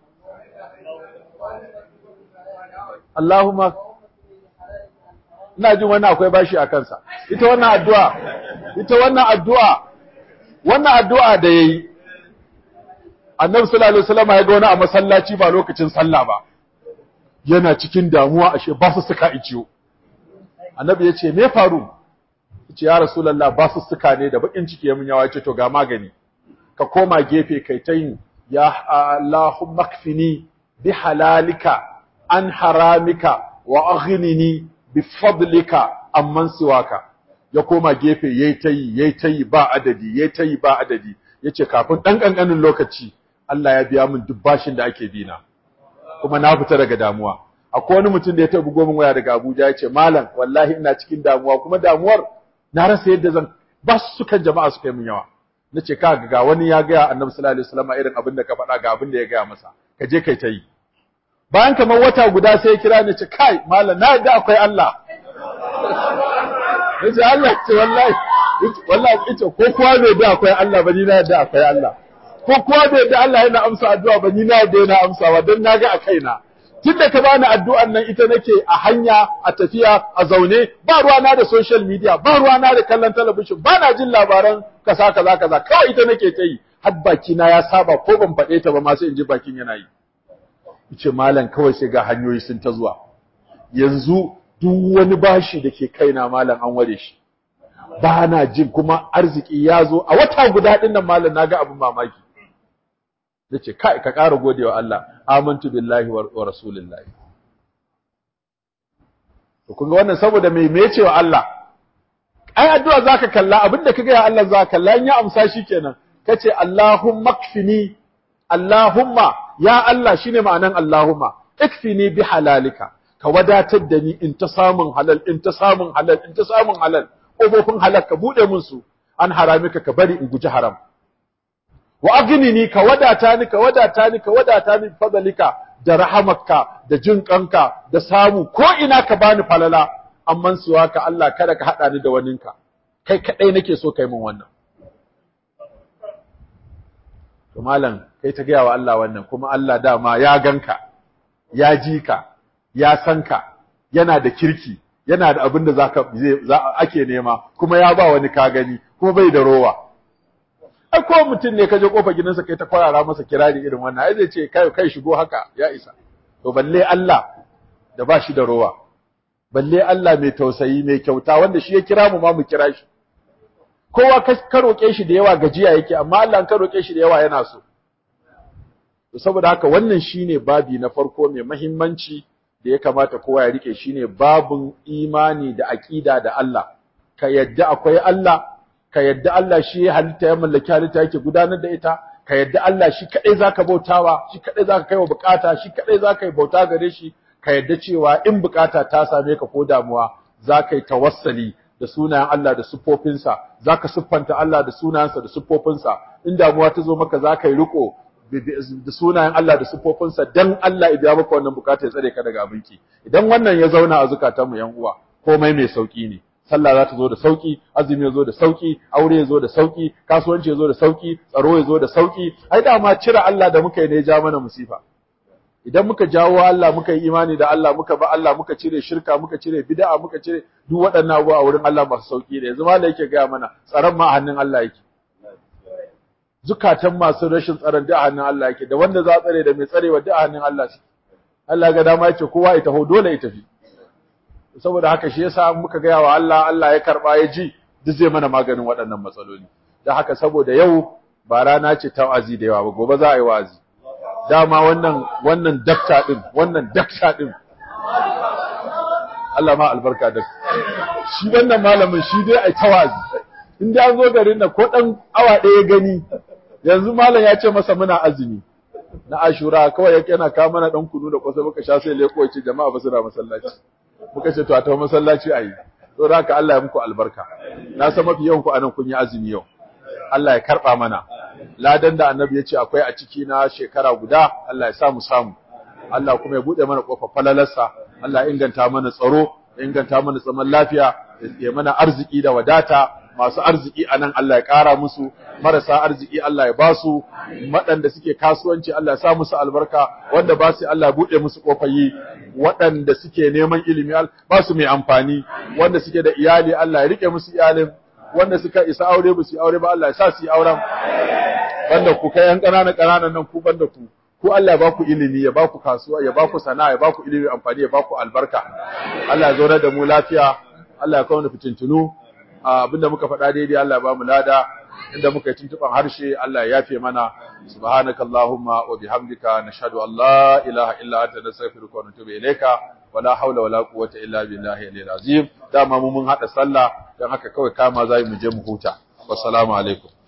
Allahumma, ina jin wannan akwai bashi a kansa. Ita wannan addu'a da yayi Annabi sallallahu alaihi wasallam ya ga wani a masallaci ba lokacin sallah ba, yana cikin damuwa, ashe ba su suka iciyo. Annabi ya ce me faru? Yace ya Rasulullah, ba su suka ne da bakin ciki ya mun yawa. Yace to ga magani, ka koma gefe kai ta yin ya Allahumma kfini bi halalika an haramika wa aghnini bi fadlika amman siwaka. Ya koma gefe yayi tayi ba adadi, yace kafin dan kankanin lokaci Allah ya biya min duk bashin da ake bina, kuma na fita daga damuwa. Akwai wani mutum da ya taɓa bugo min waya daga Abuja, yace malam wallahi ina cikin damuwa, kuma damuwar na rasa yadda zan, ba su kan jama'a su kai min yawa. Nace ka ga wani ya ga Annabi sallallahu alaihi wasallam irin abin da ka faɗa, ga abin da ya ga masa, ka je kai tayi. Bayan kamar wata guda sai ya kira ni, ce kai malam na yadda akwai Allah. Nace Allah ce wallahi ita ko kowa bai da akwai Allah ba, ni na yadda akwai Allah. Ko kowa bai da Allah yana amsa addu'a ba, ni na yadda yana amsawa, don na ga a kaina. Tunda ka bani addu'an nan ita nake a hanya, a tafiya, a zaune, ba ruwana da social media, ba ruwana da kallon talabijin, ba na jin labaran kaza, kawai ita nake ta yi, har bakina ya saba ko ban faɗe ta ba ma sai in ji bakin yana yi. Ice malam kawai sai ga hanyoyi sun ta zuwa. Yanzu duk wani bashi da ke kaina malam an ware shi. Ba na jin kuma arziki ya zo a wata guda ɗin nan malam naga abin mamaki. Nace kai ka ƙara godewa Allah, amantu billahi wa rasulillahi. To kun ga wannan saboda me cewa Allah? Ai addu'a zaka kalla, abinda kaga ya Allah zaka kalla, in ya amsa shikenan. Kace Allahumma kfini, Allahumma ya Allah shine ma'anan Allahumma ikfini bi halalika ka wadatar da ni in ta samun halal in ta samun halal in ta samun halal kofofin halal ka bude mun su an haramika ka bari in guji haram wa aghnini ka wadata ni ka wadata ni ka wadata ni fadalika da rahamarka da jinkanka da samu ko ina ka bani falala amman suwa ka Allah kada ka hada ni da waninka kai kadai nake so kai min wannan to malam kai ta gaya wa Allah wannan kuma Allah dama ya ganka ya ji ka ya san ka yana da kirki yana da abin da ake nema kuma ya ba wani ka gani kuma bai da rowa ai ko mutum ne kaje kofar gidansa kai ta kwarara masa kirari irin wannan ai zai ce kai shigo haka ya isa to balle Allah da ba shi da rowa balle Allah mai tausayi mai kyauta wanda shi ya kira mu ma mu kira shi kowa ka roke shi da yawa gajiya yake amma Allah an ka roke shi da yawa yana so to saboda haka wannan shine babi na farko mai muhimmanci da ya kamata kowa ya rike shine babun imani da aqida da Allah ka yadda akwai Allah ka yadda Allah shi ya halitta ya mallaki halitta yake gudanar da ita ka yadda Allah shi kadai zaka bautawa shi kadai zaka kaiwa bukata shi kadai zaka yi bauta gare shi ka yadda cewa in bukata ta same ka ko damuwa zaka yi tawassali da sunayen Allah da siffofinsa zaka siffanta Allah da sunayensa da siffofinsa in damuwa ta zo maka zaka yi riko da sunayen Allah da siffofinsa dan Allah ya biya maka wannan bukata ya tsare ka daga abinki idan wannan ya zauna a zukatanmu yan uwa komai mai sauki ne sallah za ta zo da sauki azumi ya zo da sauki aure ya zo da sauki kasuwanci ya zo da sauki tsaro ya zo da sauki ai dama cire Allah da muka yi ne ya ja mana musifa idan muka jawo Allah muka yi imani da Allah muka ba Allah muka cire shirka muka cire bid'a muka cire duk waɗannan abubuwa a wurin Allah masu sauki ne yanzu malai yake ga mana tsaron ma a hannun Allah yake zukatan masu rashin tsaron da a hannun Allah yake da wanda za tsare da mai tsarewa da a hannun Allah shi Allah ga dama yace kowa ya taho dole ya tafi saboda haka shi yasa muka ga wa Allah Allah ya karba ya ji duk zai mana maganin waɗannan matsaloli dan haka saboda yau ba rana ce ta wa'azi da yawa ba gobe za a yi wa'azi dama wannan dakta din Allah ma albarka da shi wannan malamin shi dai ai tawazi in da an zo garin nan ko dan awa ɗaya gani yanzu malam ya ce masa muna azumi na Ashura kawai yake yana kawo mana dan kunu da kwasa muka sha sai leko ya ce jama'a ba su da masallaci muka ce to a tawo masallaci ayi to haka Allah ya muku albarka na san mafi yawan ku anan kun yi azumi yau Allah ya karba mana ladan da annabi ya ce akwai a ciki na shekara guda Allah ya samu Allah kuma ya bude mana kofar falalarsa Allah ya inganta mana tsaro ya inganta mana zaman lafiya ya mana arziki da wadata masu arziki anan Allah ya kara musu marasa arziki Allah ya basu waɗanda suke kasuwanci Allah ya sa musu albarka wanda ba su Allah ya bude musu kofar yi waɗanda suke neman ilimi ba su mai amfani wanda suke da iyali Allah ya rike musu iyalin wanda suka isa aure ba su aure ba Allah ya sa su yi auren banda ku kai yan ƙananan nan ku banda ku Allah ya ba ku ilimi ya ba ku kasuwa ya ba ku sana'a ya ba ku ilimi amfani ya ba ku albarka Allah ya zauna da mu lafiya Allah ya kawo mu fitintunu abinda muka faɗa daidai Allah ya ba mu lada inda muka yi tuntuban harshe Allah ya yafe mana subhanakallahumma wa bihamdika nashhadu an la ilaha illa anta nastaghfiruka wa natubu ilayka wala haula wala quwwata illa billahi al-aliyyil azim dama mu mun hada sallah dan haka kawai kama zai mu je mu huta wassalamu alaikum